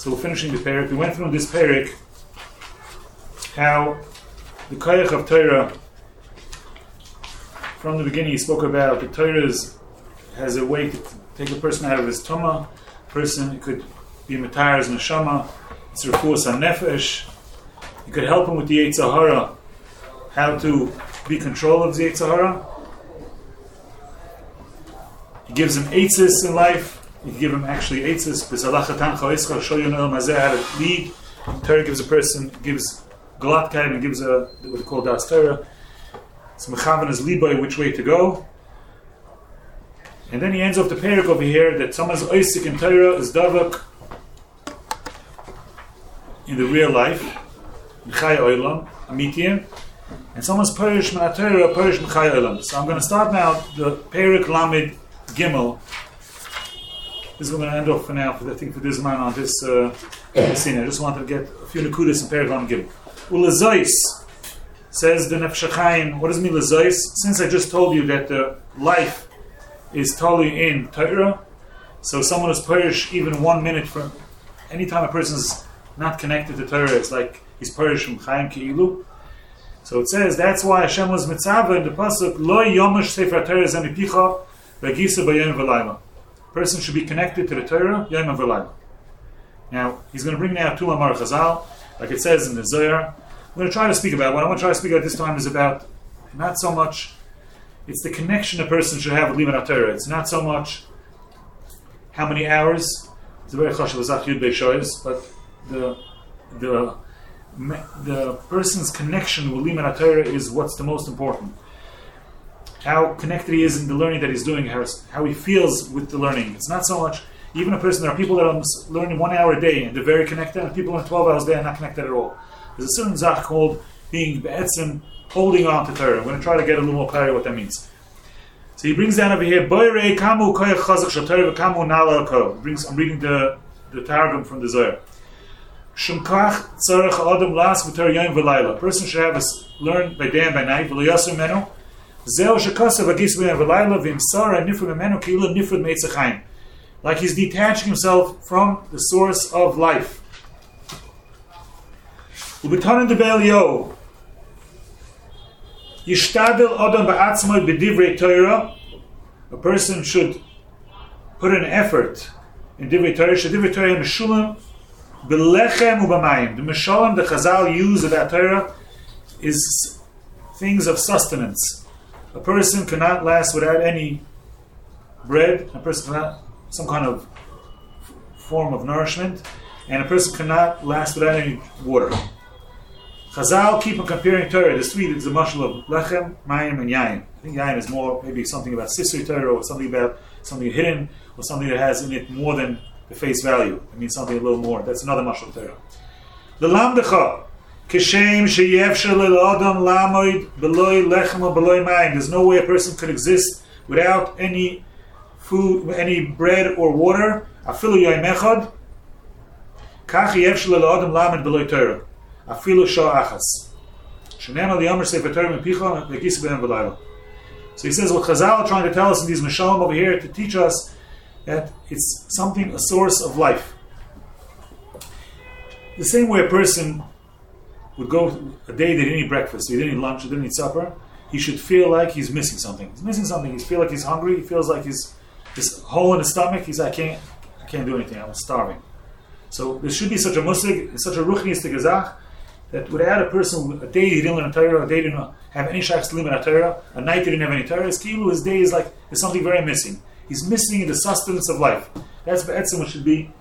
So we're finishing the parak. We went through this parak how the koyach of Torah, from the beginning he spoke about the Torah has a way to take a person out of his tumah. Person, it could be Matar's neshama, it's refuas hanefesh. You could help him with the Yetzer Hara, how to be control of the Yetzer Hara. He gives him eitzes in life. You can give him actually eitzes. Show you how to lead. Torah gives a person, gives galatkai and gives what they call das Torah. It's mechavan as liboy which way to go. And then he ends off the parak over here that someone's oisik in Torah is davak in the real life, Mechai Olam, Amitiyim, and someone's Perish Min HaTorah, Perish Mechai Olam. So I'm going to start now the Perik Lamed Gimel. This is going to end off for now, I think for this man on this scene. I just wanted to get a few Nakudas in Perik Lamed Gimel. Ulezois, says the Nefesh HaChaim, what does it mean Lezois? Since I just told you that the life is totally in Torah, so someone is Perish even 1 minute from any time a person is not connected to Torah, it's like he's Perish from Chaim Ki'ilu. So it says that's why Hashem was mitzvah in the pasuk Lo yomash sefer Torah zemipicha v'gisa b'yom v'layla. Person should be connected to the Torah yom v'layla. Now he's going to bring now two Amar Chazal, like it says in the Zohar. I'm going to try to speak about what I want to try to speak about this time is about not so much. It's the connection a person should have with Liman HaTorah. It's not so much how many hours. It's a very chashuv azach yud beishoyes, but the person's connection with Liman HaTorah is what's the most important. How connected he is in the learning that he's doing, how he feels with the learning. It's not so much, even a person, there are people that are learning 1 hour a day and they're very connected, and people in 12 hours a day are not connected at all. There's a certain zach called being be'etzim, holding on to Torah. I'm going to try to get a little more clarity what that means. So he brings down over here, Boirei kamu koyach chazak shel Torah v'kamu nala ko. I'm reading the Targum from the Zohar. Shumkach tzarech adam las v'tor yom v'layla. A person should have learn by day and by night. V'lo yasu menu. Zeo shekasav agis b'yom v'layla v'imsara nifrud menu ki'ilu nifrud me'etz chaim. Like he's detaching himself from the source of life. U'b'tanen de be'elio. Yishtadel adam ba'atzmoi b'divrei Torah. A person should put an effort in divrei Torah. Shedivrei Torah meshulam b'lechem u'b'mayim. The meshulam the Chazal use of that Torah is things of sustenance. A person cannot last without any bread. A person cannot some kind of form of nourishment, and a person cannot last without any water. Chazal keep on comparing Torah. The three is a mashal of lechem, mayim, and yayin. I think yayin is more maybe something about sisri Torah, or something about something hidden, or something that has in it more than the face value. It means something a little more. That's another mashal of Torah. L'lamdecha kishem sheyevshel l'adam lamoid beloy lechem or beloy mayim. There's no way a person could exist without any food, any bread or water. Afilu yayim echad kach yevshel l'adam lamoid beloy Torah. Afilu shah achas. Shenana liyamer sefer Torah mepicha v'gis b'yom v'layla. So he says what Chazal are trying to tell us in these Meshalim over here to teach us that it's something, a source of life. The same way a person would go a day they didn't eat breakfast, he didn't eat lunch, he didn't eat supper, he should feel like he's missing something. He's missing something. He feels like he's hungry. He feels like he's this hole in his stomach. He's I can't do anything. I'm starving. So there should be such a musig, such a ruchnistic gazach, that without a person, a day he didn't learn a Torah, a day he didn't have any shaykhs to learn a Torah, a night he didn't have any Torah, his day is like, there's something very missing. He's missing the sustenance of life. That's be'etzim what should be.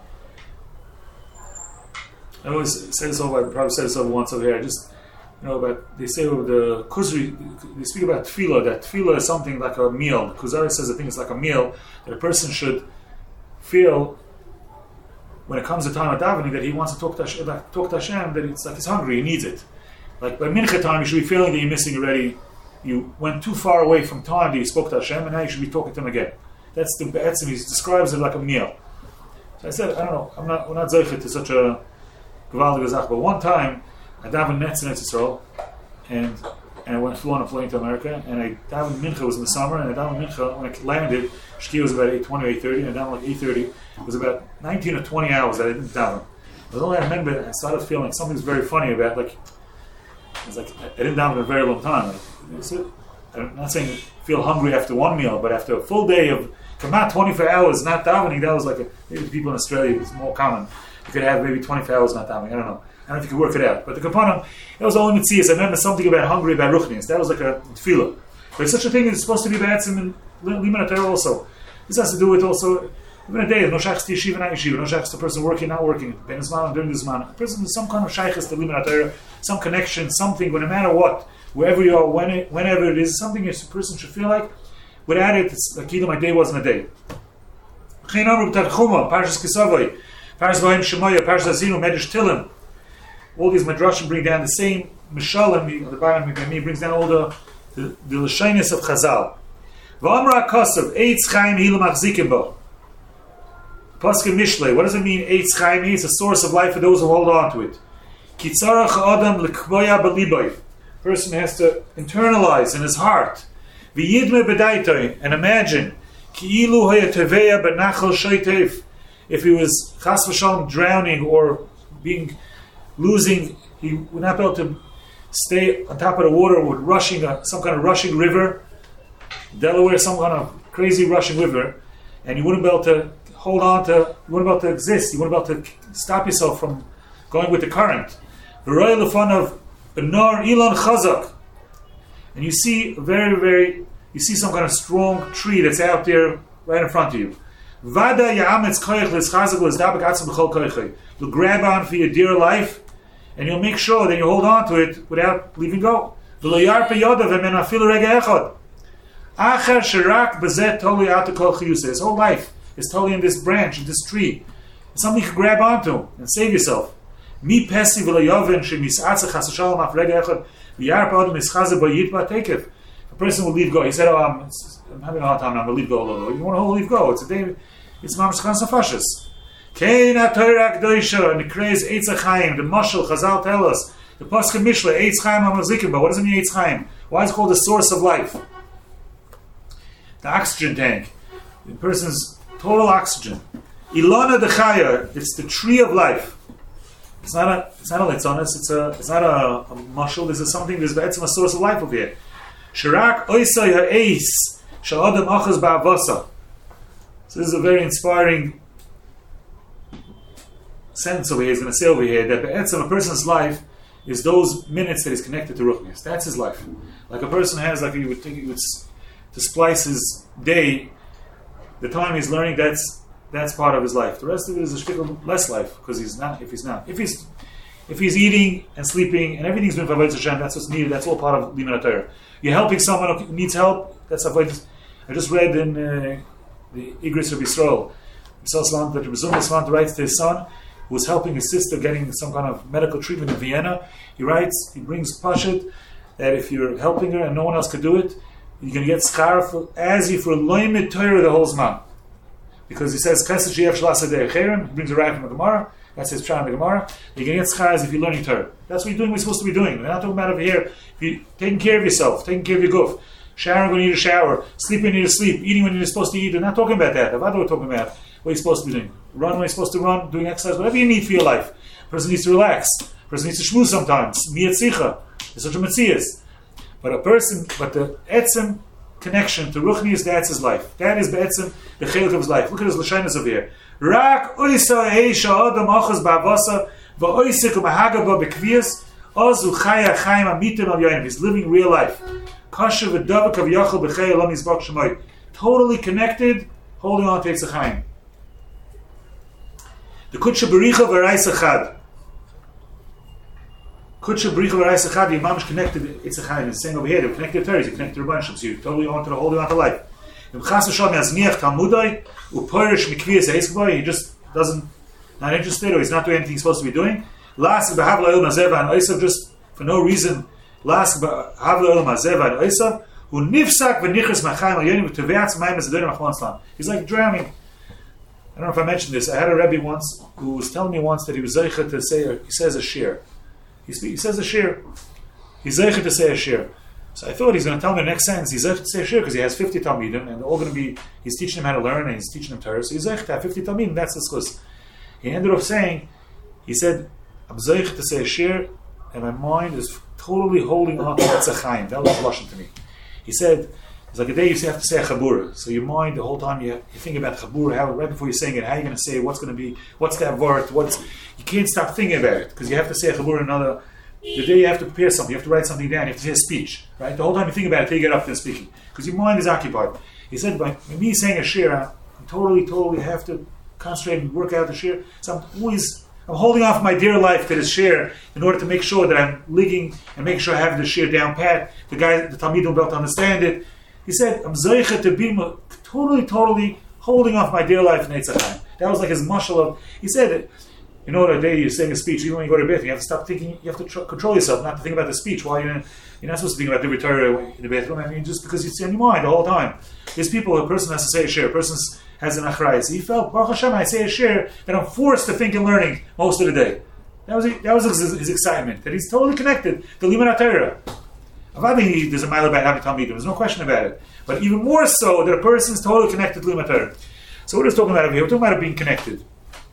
I always say this over, I probably said this over once over here, I just, but they say over the Kuzri, they speak about tefillah, that tefillah is something like a meal. Kuzari says the thing is like a meal, that a person should feel when it comes to time of davening that he wants to talk to Hashem, that it's like he's hungry, he needs it. Like by mincha time, you should be feeling that you're missing already. You went too far away from time that you spoke to Hashem, and now you should be talking to him again. That's the be'etzim. He describes it like a meal. So I said, I don't know, we're not zeichet to such a gevaldig azach. But one time, I davened Netz in Yisrael, and I flew on a plane to America, and I davened mincha. It was in the summer, and I davened mincha when I landed. Shkia was about 8:20 or 8:30, and I davened like 8:30. It was about 19 or 20 hours that I didn't daven. But only I remember, I started feeling like something's very funny about, like, it's like, I didn't daven in a very long time. Like, I'm not saying feel hungry after one meal, but after a full day of, come out 24 hours not davening, that was like, maybe the people in Australia, it's more common. You could have maybe 24 hours not davening, I don't know. I don't know if you could work it out. But the Kapanim, that was all Mitzias. I remember something about hungry, about Ruchnias. That was like a tefillah. But such a thing is supposed to be Ba'atzim and Liman HaTorah also. This has to do with also, even a day, no shaykhs to yeshiva, not yeshiva, no shaykhs to person working, not working, ben Zman, during the Zman. A person has some kind of shaykhs to Liman HaTorah, some connection, something, but no matter what, wherever you are, whenever it is, something a person should feel like. Without it, it's like either my day wasn't a day. Parshas Kisavai, Parshas Vayim Shemaya, Parshas Azinu, Medrash Tilim. All these madrashim bring down the same Mishalim, the bottom of me brings down all the Lashonos of Chazal. V'amra Kosav, Eitz Chaim Hilam Achzikim Bo. Pasuk Mishlei, what does it mean, Eitz Chaim? It's a source of life for those who hold on to it. Kitzarach Adam L'kvoya B'liboy. Person has to internalize in his heart. V'yidme B'daitoi, and imagine, Ki'ilu Haya Teveya B'nachal Shoitev. If he was Chas V'shalom drowning or losing, he would not be able to stay on top of the water with rushing, some kind of rushing river, Delaware, some kind of crazy rushing river, and you wouldn't be able to hold on to, you wouldn't be able to exist, you wouldn't be able to stop yourself from going with the current. The royal lefan of Benar Ilan Chazak, and you see you see some kind of strong tree that's out there right in front of you. Vada Ya'ametz Koyach L'Schazak L'Zdabak Atzim B'chol Koyachai. You'll grab on for your dear life, and you'll make sure that you hold on to it without leaving go. V'lo yarpe yodav v'men afilu rega echad. Acher sherak b'zeh toli atu kol chiyuseh. His whole life is totally in this branch, in this tree. It's something you can grab onto and save yourself. Mi pesi v'lo yoven shemis'atzeh chas v'shalom af rega echad v'yarpe odom ischazeh b'yitba tekev. A person will leave go. He said, I'm having a hard time now, I'm going to leave go a little. You want to leave go. It's a day, it's mamash chans afashis. Kein HaTorah K'doisha, and the craze Eitz HaChaim, the Mashal, Chazal tell us, the Pasuk Mishle, Eitz Chaim HaMazikim, but what does it mean Eitz Chaim? Why is it called the source of life? The oxygen tank, the person's total oxygen. Ilana Dechaya, it's the tree of life. It's not a litzonis, it's not a mashal, there's a source of life over here. Shirak Oisai HaEis, Sha'adam Achaz Ba'avasa. So this is a very inspiring sentence over here, he's going to say over here, that a person's life is those minutes that he's connected to Ruchnias. That's his life. Like a person has, like to splice his day, the time he's learning, that's part of his life. The rest of it is a shtickle less life, because if he's eating and sleeping and everything's been Avodas Hashem, that's what's needed, that's all part of Liman HaTorah. You're helping someone who needs help, that's Avodas. I just read in the Igris of Yisrael, that Rebbe Zumba writes to his son, who was helping his sister getting some kind of medical treatment in Vienna. He brings Pashut, that if you're helping her and no one else could do it, you can get schar as if for loymid Torah the whole zman. Because he says, he brings a rag from the Gemara, that's his pshat in the Gemara, you can get schar as if you're learning Torah. That's what we're supposed to be doing. We're not talking about over here, if you're taking care of yourself, taking care of your guf, showering when you need a shower, sleeping when you need to sleep, eating when you're supposed to eat. We're not talking about that. That's what we're talking about. What you're supposed to be doing. Run when you're supposed to run, doing exercise, whatever you need for your life. A person needs to relax. A person needs to shmooze sometimes. Miyatzicha. It's such a metzias. But the etzem connection to Ruchnias, that's his life. That is be'etzem the chelik of his life. Look at his lashonos over here. Rak oisa heisha adam achas ba'avasa va'oisik u'mahagaba b'kvias ozu chaya chayim amitim al yoyim. He's living real life. Kasha v'davak av yachal b'chei alam yizbach shemoy. Totally connected, holding on to Eitz HaChaim. The Kutsha Bericha V'Rais Echad. Kutsha Bericha V'Rais Echad, the Imam is connected to Eitz HaChaim. He's saying over here, they're connected to Torah, they're connected to Rebbeinu, so you're totally holding on to life. He just doesn't, not interested, or he's not doing anything he's supposed to be doing. Just for no reason, he's like drowning. I don't know if I mentioned this. I had a Rebbe once who was telling me once that he was zeicha to say, he says a shir. He says a shir. He's zeicha to say a shir. So I thought he's going to tell me the next sentence, he's zeicha to say a shir because he has 50 Talmidim and they're all going to be, he's teaching them how to learn and he's teaching them Torah. So he's zeicha to have 50 Talmidim, that's the schus. He ended up saying He said, I'm zoich to say a shir, and my mind is totally holding on to Netz Chaim. That was Lashon to me. He said, it's like a day you have to say a chabura. So your mind, the whole time you think about chabura, how right before you're saying it, how you're going to say it, what's going to be, what's that word, you can't stop thinking about it, because you have to say a chabura another. The day you have to prepare something, you have to write something down, you have to say a speech, right? The whole time you think about it, till you get up there speaking, because your mind is occupied. He said, by me saying a shir, I totally have to concentrate and work out the shir. So I'm holding off my dear life to this shir in order to make sure that I'm ligging and making sure I have the shir down pat. The Talmidim will be able to understand it. He said, I'm zoicha to be totally holding off my dear life in Netz Chaim. That was like his mashal of, he said, the day you're saying a speech, even when you go to bed, you have to stop thinking, you have to control yourself, not to think about the speech while you're not supposed to think about the Torah in the bathroom. I mean, just because it's in your mind the whole time. There's people, a person has to say a shir, a person has an achrayus. He felt, Baruch Hashem, I say a shir, that I'm forced to think and learning most of the day. That was his excitement, that he's totally connected to Limud HaTorah. I think there's a mile about having Talmidim, there's no question about it. But even more so, that a person is totally connected to Limud HaTorah. So what are we talking about over here? We're talking about being connected.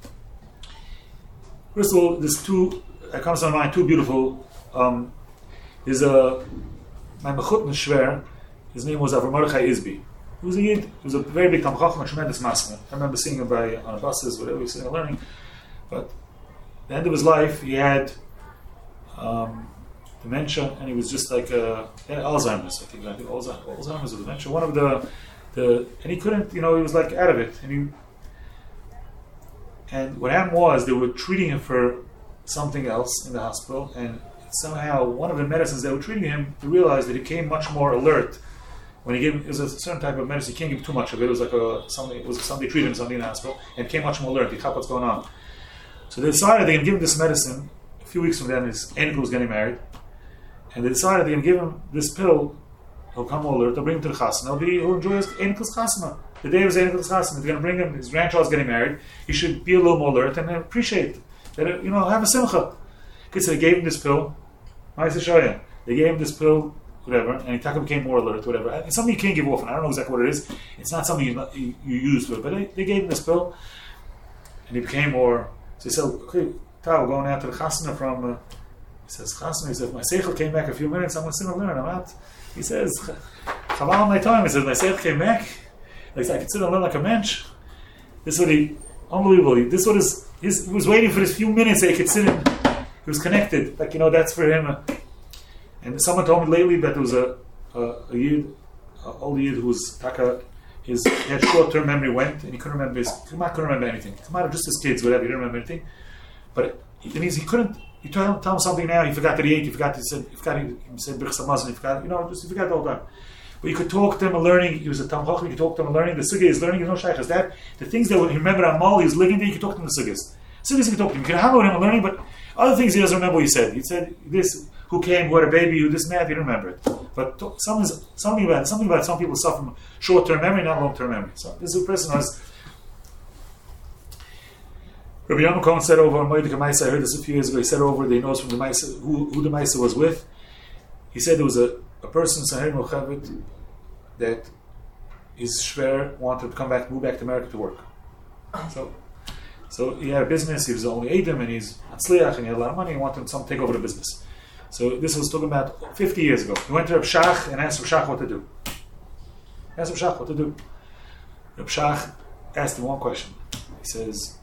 First of all, there's that comes to my mind, two beautiful. There's my Mechutner Shver, his name was Avram Mordechai Isbi. He was a Yid, he was a very big Talmid Chacham, a tremendous masna. I remember seeing him on buses, whatever, he was sitting and learning. But at the end of his life, he had dementia, and he was just like, he had Alzheimer's, I think Alzheimer's or dementia. One of and he couldn't, he was like out of it. And what happened was, they were treating him for something else in the hospital, and somehow one of the medicines they were treating him, they realized that he became much more alert. When he gave him, it was a certain type of medicine, you can't give too much of it. It was like somebody treated him, somebody in the hospital, and became much more alert. He thought what's going on. So they decided they're going to give him this medicine. A few weeks from then, his uncle was getting married, and they decided they're going to give him this pill. He'll come more alert. They'll bring him to the chasna. He'll enjoy his uncle's chasna. The day of his uncle's chasna, they're going to bring him. His grandchild's getting married. He should be a little more alert and appreciate that. Have a simcha. So they gave him this pill. They gave him this pill, whatever, and he became more alert, whatever. It's something you can't give off, and I don't know exactly what it is. It's not something you use for it, but they gave him this pill, and he became more. So he said, okay, we're going out to the chasna from. He says, chasna. He said, my seichel came back a few minutes. I'm going to sit and learn. I'm out. He says, chaval my time. He says, my seichel came back. Like I could sit and learn like a mensch. This is what unbelievable. This is what he was waiting for this few minutes that he could sit and. He was connected, like that's for him. And someone told me lately that there was a Yid, an old Yid who was he had short-term memory went, and he couldn't remember anything. It might have just his kids, whatever. He didn't remember anything. But it means he couldn't. You tell him something now. He forgot that he ate. He said Birchas Hamazon. He forgot. He forgot the whole time. But you could talk to him and learning. He was a Talmid Chacham. You could talk to him and learning. The sugya is learning. There's no shaykhs. That the things that he remembered on Mol, he was living there. You could talk to him the sugyas. Sugyas you could talk to him. You could hang out with him and learning, but. Other things he doesn't remember what he said. He said this, who came, who had a baby, who this, that, he didn't remember it. But something about some people suffer from short-term memory, not long-term memory. So this is a person who has. Rabbi Yonah Cohen said over on Moedik HaMaisa, I heard this a few years ago, he said over, he knows from the Maisa, who the Maisa was with. He said there was a person, Sahir Mochavet, that his shver wanted to move back to America to work. So he had a business, he was only Adam, and he's Atzliach, and he had a lot of money, he wanted someone to take over the business. So this was talking about 50 years ago. He went to Reb Shach and asked Reb Shach what to do. Reb Shach asked him one question. He says,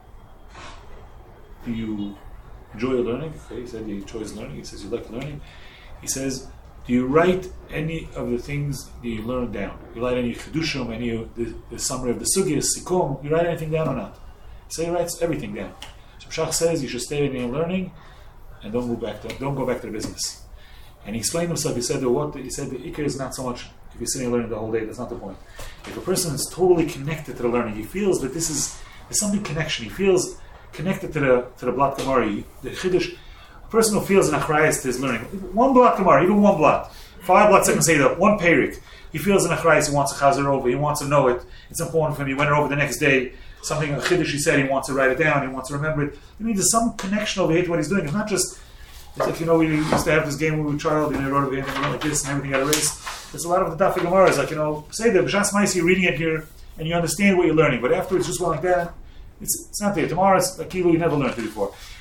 do you enjoy learning? Okay, he said he enjoys learning. He says, you like learning? He says, do you write any of the things that you learn down? You write any Chedushim, any of the summary of the Sugyas, Sikum, you write anything down or not? So he writes everything down. So Shach says you should stay in your learning and don't go back to the business. And he explained himself. He said the ikar is not so much if you're sitting and learning the whole day. That's not the point. If a person is totally connected to the learning, he feels that there's something connection. He feels connected to the Blat Gemara. The Chiddush. A person who feels an achrayus to his learning. One Blat Gemara, even one Blat, 5 Blats I can say that, one Perik. He feels an achrayus. He wants to chazer over. He wants to know it. It's important for him. He went over the next day. Something a chiddush he said, he wants to write it down, he wants to remember it. I mean, there's some connection over here to what he's doing. It's not just, it's like, we used to have this game when we were a child, you wrote it like this and everything got erased. There's a lot of the Daf Gemara is like, say the B'shas Ma'aseh, you're reading it here and you understand what you're learning, but afterwards, just going like that, it's not there. Tomorrow it's like you never learned it before.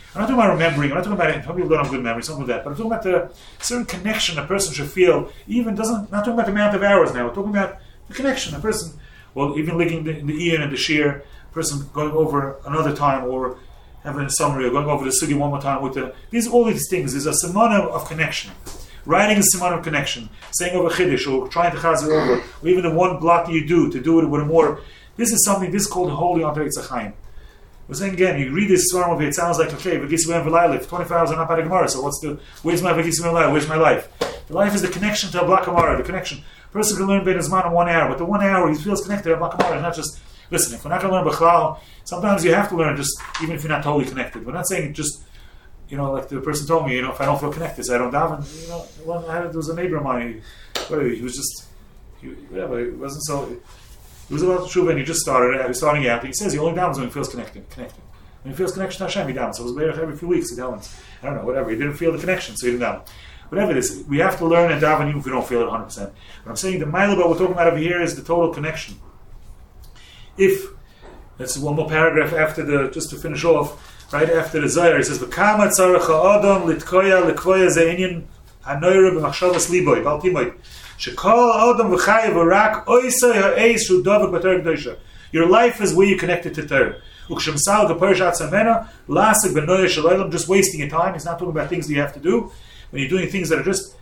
I'm not talking about remembering. I'm not talking about some people don't have good memory, something like that. But I'm talking about the certain connection a person should feel. Not talking about the amount of hours now. We're talking about the connection. A person, well, even linking the Ian and the Shir, a person going over another time or having a summary or going over the Sugi one more time with all these things. There's a simana of connection. Writing is a simana of connection. Saying over Chiddush or trying to chazer over, or even the one block you do to do it with a more. This is called holding on to Eitz HaChaim. We're saying again, you read this svarm of it sounds like, okay, V'gisivim v'laylev, 24 hours I'm not part of Gemara, so where's my V'gisivim v'laylev, where's my life? The life is the connection to a block Gemara, the connection. A person can learn Ben Zman in 1 hour, but the 1 hour he feels connected to a block Gemara, not just, listen, if we're not going to learn B'chlal, sometimes you have to learn just, even if you're not totally connected. We're not saying just, like the person told me, if I don't feel connected, so I don't daven, there was a neighbor of mine, he was just, it wasn't so... He was about Tshuva and he just starting out. He says he only davens when he feels connected. When he feels connection to Hashem, he davens. So it was every few weeks he davens. I don't know, whatever. He didn't feel the connection, so he didn't daven. Whatever it is, we have to learn and daven even if we don't feel it 100%. But I'm saying the Mailaba we're talking about over here is the total connection. That's one more paragraph after just to finish off, right after the Zohar, he says, V'kama tzarech ha'adam litkoya ze'inyan ha'noira b'machshavas liboy, b'al timoy. Your life is where you're connected to Torah. Just wasting your time. He's not talking about things that you have to do. When you're doing things that are just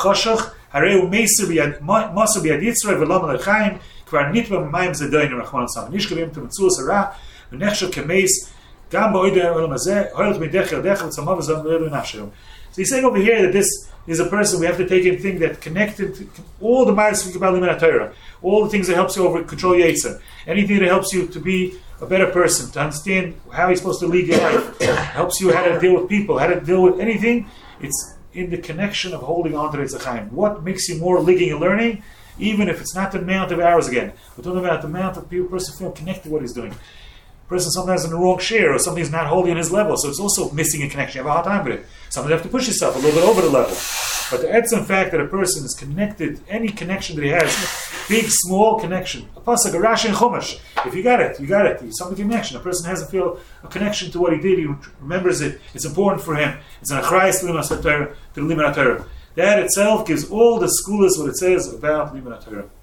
so he's saying over here that this is a person, we have to take in thing that connected to all the Ma'aris speak about Limud Torah, all the things that helps you over control your Yetzer, anything that helps you to be a better person, to understand how you're supposed to lead your life, helps you how to deal with people, how to deal with anything. It's in the connection of holding on to Eitz HaChaim. What makes you more ligging and learning, even if it's not the amount of hours again. We're talking about the amount of people, person feel connected to what he's doing. Person sometimes in the wrong share or something's not holding on his level, so it's also missing a connection. You have a hard time with it. Sometimes you have to push yourself a little bit over the level. But the etzem fact that a person is connected, any connection that he has, big, small connection. A pasuk, a Rashi and Chumash. If you got it, you got it. It's some connection. A person hasn't feel a connection to what he did. He remembers it. It's important for him. It's an achrayis to the Limud Torah. That itself gives all the schools what it says about Limud Torah.